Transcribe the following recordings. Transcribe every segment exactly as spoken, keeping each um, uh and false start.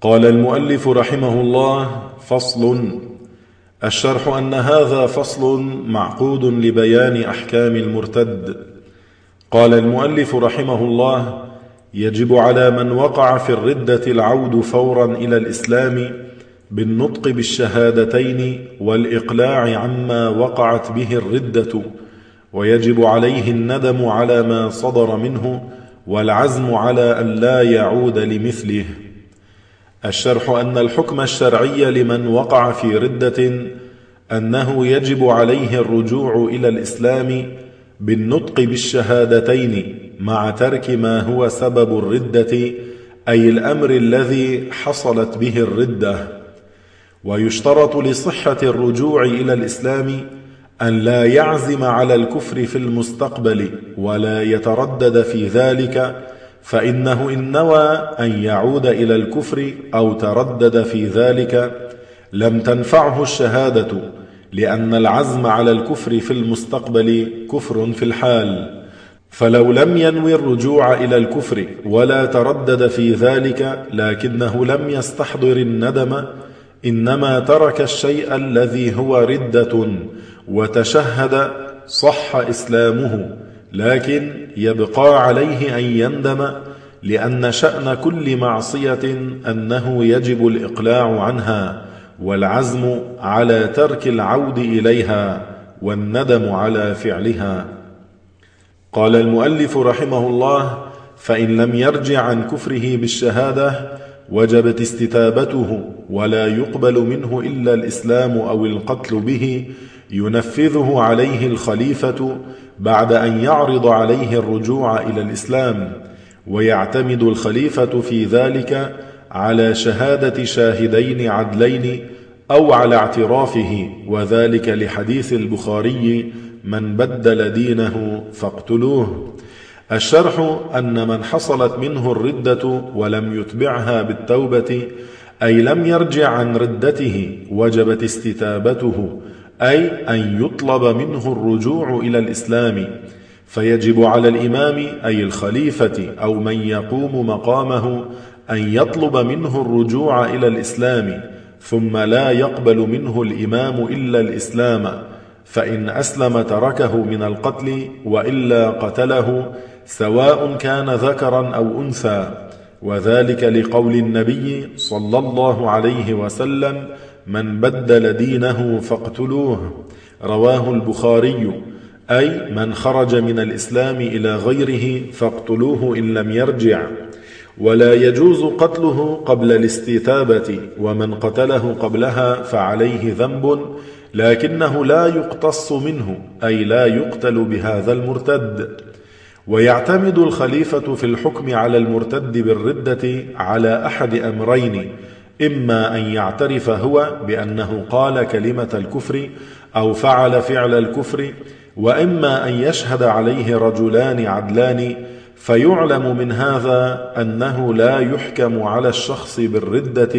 قال المؤلف رحمه الله: فصل. الشرح أن هذا فصل معقود لبيان أحكام المرتد. قال المؤلف رحمه الله: يجب على من وقع في الردة العود فورا إلى الإسلام بالنطق بالشهادتين والإقلاع عما وقعت به الردة، ويجب عليه الندم على ما صدر منه والعزم على أن لا يعود لمثله. الشرح أن الحكم الشرعي لمن وقع في ردة أنه يجب عليه الرجوع إلى الإسلام بالنطق بالشهادتين مع ترك ما هو سبب الردة، أي الأمر الذي حصلت به الردة. ويشترط لصحة الرجوع إلى الإسلام أن لا يعزم على الكفر في المستقبل ولا يتردد في ذلك، فإنه إن نوى أن يعود إلى الكفر أو تردد في ذلك لم تنفعه الشهادة، لأن العزم على الكفر في المستقبل كفر في الحال. فلو لم ينوي الرجوع إلى الكفر ولا تردد في ذلك لكنه لم يستحضر الندم، إنما ترك الشيء الذي هو ردة وتشهد صح إسلامه، لكن يبقى عليه أن يندم، لأن شأن كل معصية أنه يجب الإقلاع عنها والعزم على ترك العود إليها والندم على فعلها. قال المؤلف رحمه الله: فإن لم يرجع عن كفره بالشهادة وجبت استتابته ولا يقبل منه إلا الإسلام أو القتل به، ينفذه عليه الخليفة بعد أن يعرض عليه الرجوع إلى الإسلام، ويعتمد الخليفة في ذلك على شهادة شاهدين عدلين أو على اعترافه، وذلك لحديث البخاري: من بدل دينه فاقتلوه. الشرح أن من حصلت منه الردة ولم يتبعها بالتوبة، أي لم يرجع عن ردته، وجبت استتابته، أي أن يطلب منه الرجوع إلى الإسلام، فيجب على الإمام أي الخليفة أو من يقوم مقامه أن يطلب منه الرجوع إلى الإسلام، ثم لا يقبل منه الإمام إلا الإسلام، فإن أسلم تركه من القتل وإلا قتله، سواء كان ذكرا أو أنثى، وذلك لقول النبي صلى الله عليه وسلم: من بدل دينه فاقتلوه. رواه البخاري. أي من خرج من الإسلام إلى غيره فاقتلوه إن لم يرجع، ولا يجوز قتله قبل الاستتابة، ومن قتله قبلها فعليه ذنب، لكنه لا يقتص منه، أي لا يقتل بهذا المرتد. ويعتمد الخليفة في الحكم على المرتد بالردة على أحد أمرين: إما أن يعترف هو بأنه قال كلمة الكفر أو فعل فعل الكفر، وإما أن يشهد عليه رجلان عدلان، فيعلم من هذا أنه لا يحكم على الشخص بالردة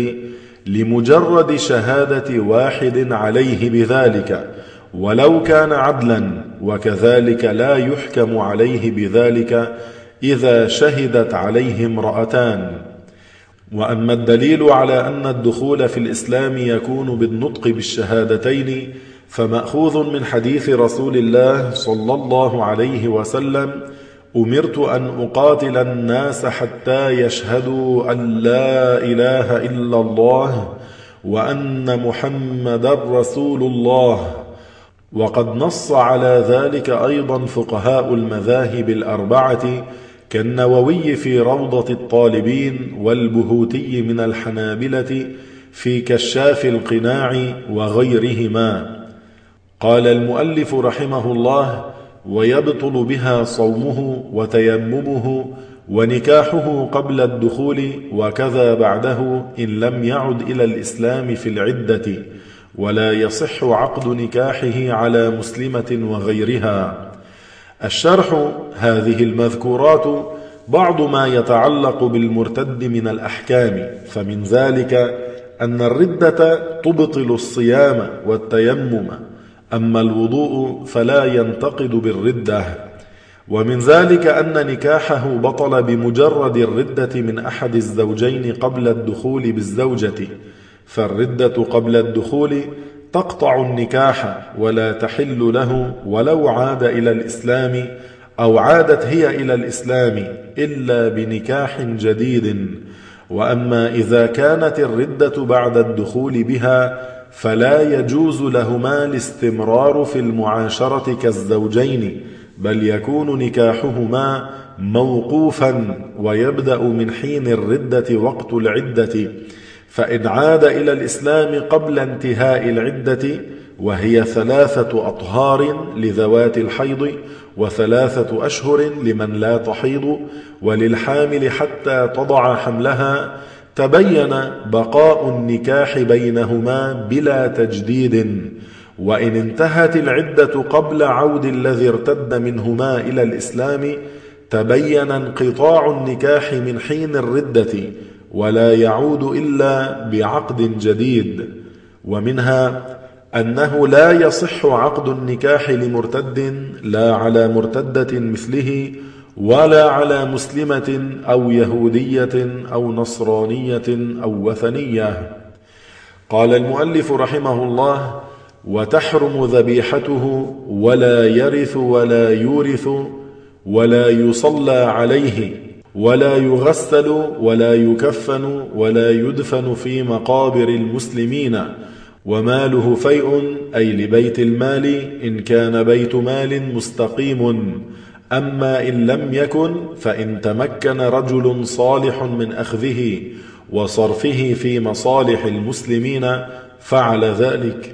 لمجرد شهادة واحد عليه بذلك ولو كان عدلا، وكذلك لا يحكم عليه بذلك إذا شهدت عليه امرأتان. وأما الدليل على أن الدخول في الإسلام يكون بالنطق بالشهادتين فمأخوذ من حديث رسول الله صلى الله عليه وسلم: أمرت أن أقاتل الناس حتى يشهدوا أن لا إله إلا الله وأن محمدا رسول الله. وقد نص على ذلك أيضا فقهاء المذاهب الأربعة كالنووي في روضة الطالبين، والبهوتي من الحنابلة في كشاف القناع وغيرهما. قال المؤلف رحمه الله: ويبطل بها صومه وتيممه ونكاحه قبل الدخول، وكذا بعده إن لم يعد إلى الإسلام في العدة، ولا يصح عقد نكاحه على مسلمة وغيرها. الشرح: هذه المذكورات بعض ما يتعلق بالمرتد من الأحكام، فمن ذلك أن الردة تبطل الصيام والتيمم، أما الوضوء فلا ينتقد بالردة. ومن ذلك أن نكاحه بطل بمجرد الردة من أحد الزوجين قبل الدخول بالزوجة، فالردة قبل الدخول تقطع النكاح ولا تحل له ولو عاد إلى الإسلام أو عادت هي إلى الإسلام إلا بنكاح جديد. وأما إذا كانت الردة بعد الدخول بها فلا يجوز لهما الاستمرار في المعاشرة كالزوجين، بل يكون نكاحهما موقوفا ويبدأ من حين الردة وقت العدة، فإن عاد إلى الإسلام قبل انتهاء العدة وهي ثلاثة أطهار لذوات الحيض وثلاثة أشهر لمن لا تحيض وللحامل حتى تضع حملها، تبين بقاء النكاح بينهما بلا تجديد. وإن انتهت العدة قبل عود الذي ارتد منهما إلى الإسلام تبين انقطاع النكاح من حين الردة ولا يعود إلا بعقد جديد. ومنها أنه لا يصح عقد النكاح لمرتد لا على مرتدة مثله ولا على مسلمة أو يهودية أو نصرانية أو وثنية. قال المؤلف رحمه الله: وتحرم ذبيحته ولا يرث ولا يورث ولا يصلى عليه ولا يغسل ولا يكفن ولا يدفن في مقابر المسلمين، وماله فيء أي لبيت المال إن كان بيت مال مستقيم. أما إن لم يكن فإن تمكن رجل صالح من أخذه وصرفه في مصالح المسلمين فعل ذلك.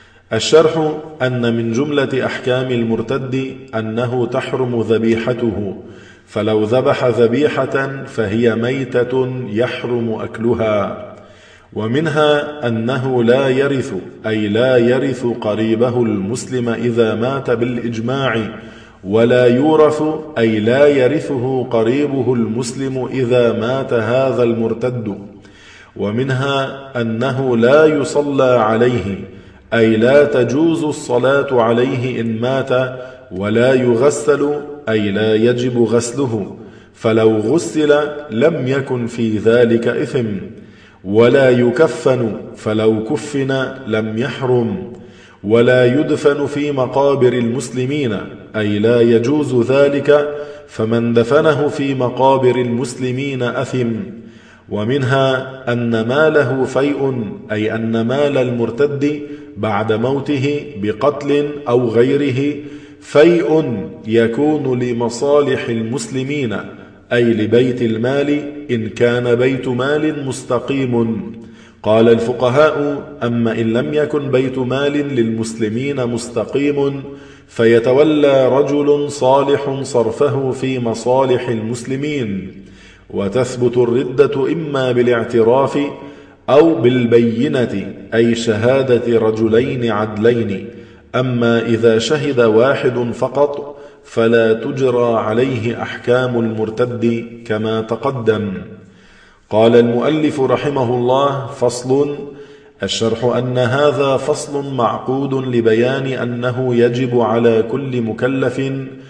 الشرح أن من جملة أحكام المرتد أنه تحرم ذبيحته، فلو ذبح ذبيحة فهي ميتة يحرم أكلها. ومنها أنه لا يرث أي لا يرث قريبه المسلم إذا مات بالإجماع، ولا يورث أي لا يرثه قريبه المسلم إذا مات هذا المرتد. ومنها أنه لا يصلى عليه أي لا تجوز الصلاة عليه إن مات، ولا يغسل أي لا يجب غسله، فلو غسل لم يكن في ذلك إثم، ولا يكفن فلو كفن لم يحرم، ولا يدفن في مقابر المسلمين أي لا يجوز ذلك، فمن دفنه في مقابر المسلمين أثم. ومنها أن ماله فيء أي أن مال المرتد بعد موته بقتل أو غيره فيء يكون لمصالح المسلمين أي لبيت المال إن كان بيت مال مستقيم. قال الفقهاء: أما إن لم يكن بيت مال للمسلمين مستقيم فيتولى رجل صالح صرفه في مصالح المسلمين، وتثبت الردة إما بالاعتراف أو بالبينة أي شهادة رجلين عدلين. أما إذا شهد واحد فقط فلا تجرى عليه أحكام المرتد كما تقدم. قال المؤلف رحمه الله: فصل. الشرح أن هذا فصل معقود لبيان أنه يجب على كل مكلف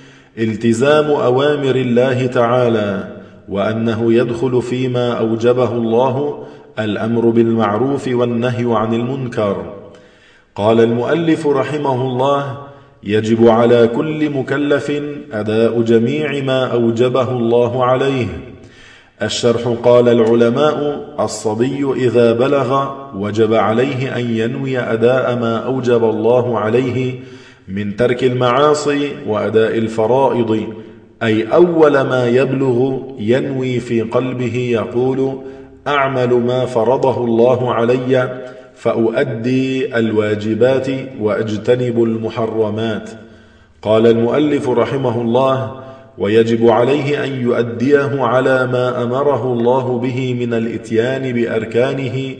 التزام أوامر الله تعالى، وأنه يدخل فيما أوجبه الله الأمر بالمعروف والنهي عن المنكر. قال المؤلف رحمه الله: يجب على كل مكلف أداء جميع ما أوجبه الله عليه. الشرح: قال العلماء: الصبي إذا بلغ وجب عليه أن ينوي أداء ما أوجب الله عليه من ترك المعاصي وأداء الفرائض، أي أول ما يبلغ ينوي في قلبه يقول: أعمل ما فرضه الله علي فأؤدي الواجبات وأجتنب المحرمات. قال المؤلف رحمه الله: ويجب عليه أن يؤديه على ما أمره الله به من الإتيان بأركانه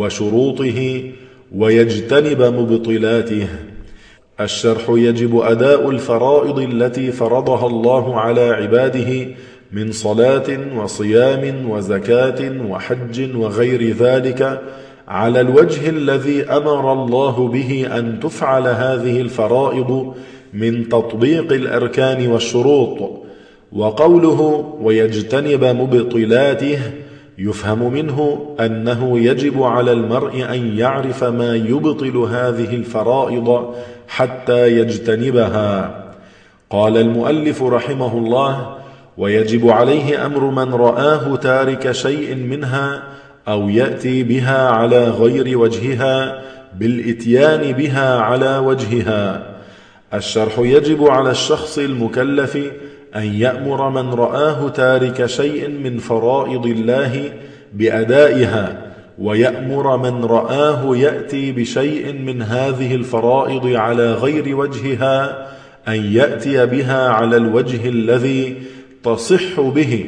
وشروطه ويجتنب مبطلاته. الشرح: يجب أداء الفرائض التي فرضها الله على عباده من صلاة وصيام وزكاة وحج وغير ذلك على الوجه الذي أمر الله به أن تفعل هذه الفرائض، من تطبيق الأركان والشروط. وقوله ويجتنب مبطلاته يفهم منه أنه يجب على المرء أن يعرف ما يبطل هذه الفرائض حتى يجتنبها. قال المؤلف رحمه الله: ويجب عليه أمر من رآه تارك شيء منها أو يأتي بها على غير وجهها بالإتيان بها على وجهها. الشرح: يجب على الشخص المكلف أن يأمر من رآه تارك شيء من فرائض الله بأدائها، ويأمر من رآه يأتي بشيء من هذه الفرائض على غير وجهها أن يأتي بها على الوجه الذي تصح به،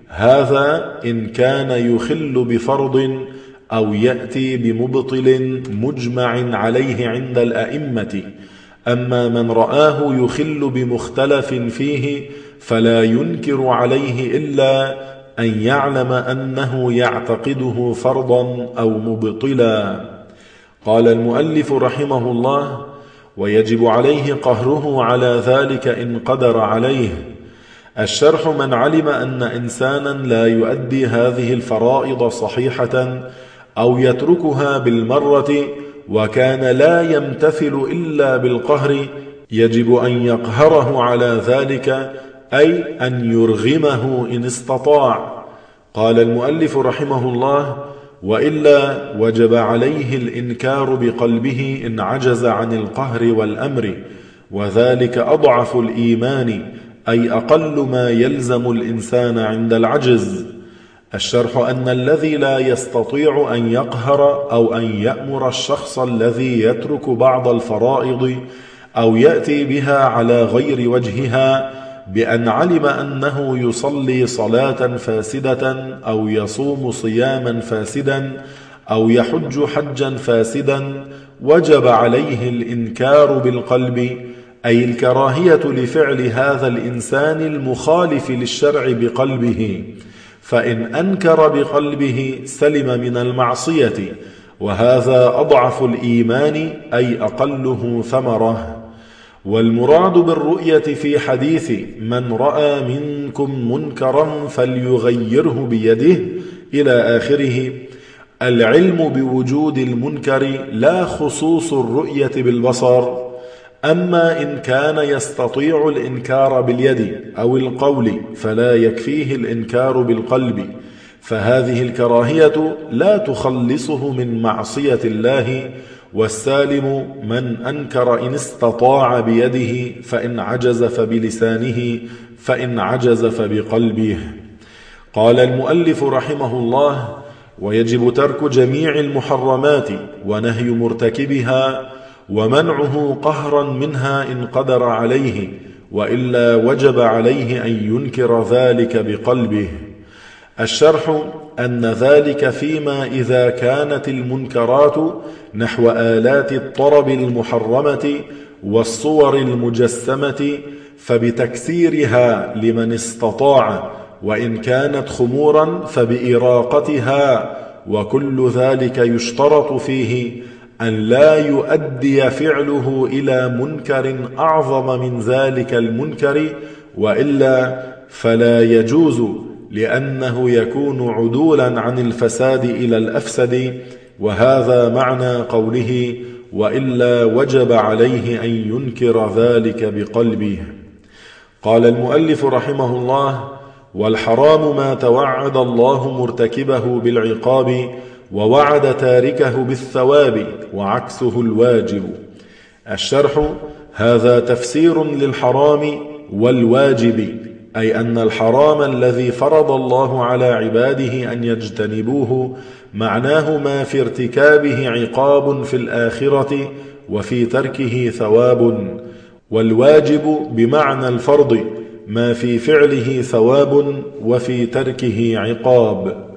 هذا إن كان يخل بفرض أو يأتي بمبطل مجمع عليه عند الأئمة. أما من رآه يخل بمختلف فيه فلا ينكر عليه إلا أن يعلم أنه يعتقده فرضا أو مبطلا. قال المؤلف رحمه الله: ويجب عليه قهره على ذلك إن قدر عليه. الشرح: من علم أن إنسانا لا يؤدي هذه الفرائض صحيحة أو يتركها بالمرة وكان لا يمتثل إلا بالقهر، يجب أن يقهره على ذلك، أي أن يرغمه إن استطاع. قال المؤلف رحمه الله: وإلا وجب عليه الإنكار بقلبه إن عجز عن القهر والأمر، وذلك أضعف الإيمان، أي أقل ما يلزم الإنسان عند العجز. الشرح: أن الذي لا يستطيع أن يقهر أو أن يأمر الشخص الذي يترك بعض الفرائض أو يأتي بها على غير وجهها بأن علم أنه يصلي صلاة فاسدة أو يصوم صياما فاسدا أو يحج حجا فاسدا، وجب عليه الإنكار بالقلب، أي الكراهية لفعل هذا الإنسان المخالف للشرع بقلبه، فإن أنكر بقلبه سلم من المعصية، وهذا أضعف الإيمان، أي أقله ثمرة. والمراد بالرؤية في حديث من رأى منكم منكرا فليغيره بيده إلى آخره العلم بوجود المنكر، لا خصوص الرؤية بالبصر. أما إن كان يستطيع الإنكار باليد أو القول فلا يكفيه الإنكار بالقلب، فهذه الكراهية لا تخلصه من معصية الله. والسالم من أنكر إن استطاع بيده، فإن عجز فبلسانه، فإن عجز فبقلبه. قال المؤلف رحمه الله: ويجب ترك جميع المحرمات ونهي مرتكبها ومنعه قهرا منها إن قدر عليه، وإلا وجب عليه أن ينكر ذلك بقلبه. الشرح: أن ذلك فيما إذا كانت المنكرات نحو آلات الطرب المحرمة والصور المجسمة فبتكسيرها لمن استطاع، وإن كانت خمورا فبإراقتها، وكل ذلك يشترط فيه أن لا يؤدي فعله إلى منكر أعظم من ذلك المنكر، وإلا فلا يجوز، لأنه يكون عدولا عن الفساد إلى الأفسد، وهذا معنى قوله: وإلا وجب عليه أن ينكر ذلك بقلبه. قال المؤلف رحمه الله: والحرام ما توعد الله مرتكبه بالعقاب ووعد تاركه بالثواب، وعكسه الواجب. الشرح: هذا تفسير للحرام والواجب، أي أن الحرام الذي فرض الله على عباده أن يجتنبوه معناه ما في ارتكابه عقاب في الآخرة وفي تركه ثواب، والواجب بمعنى الفرض ما في فعله ثواب وفي تركه عقاب.